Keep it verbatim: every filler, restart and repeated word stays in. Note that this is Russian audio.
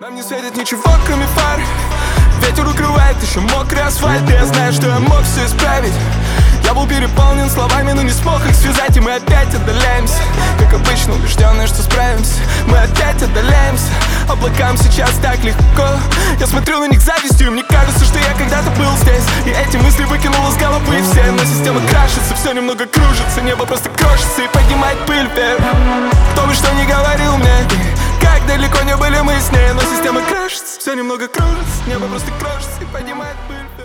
Нам не светит ничего, кроме фар. Ветер укрывает еще мокрый асфальт. И я знаю, что я мог все исправить. Я был переполнен словами, но не смог их связать. И мы опять отдаляемся, как обычно, убежденные, что справимся. Мы опять отдаляемся, облакам сейчас так легко. Я смотрю на них завистью, и мне кажется, что я когда-то был здесь. И эти мысли выкинул из головы все. Но система крашится, все немного кружится. Небо просто крошится и поднимает пыль вверх. Кто бы что ни говорил мне, как далеко не были мы с ней, но система крашится, все немного кружится. Небо просто крошится и поднимает пыль.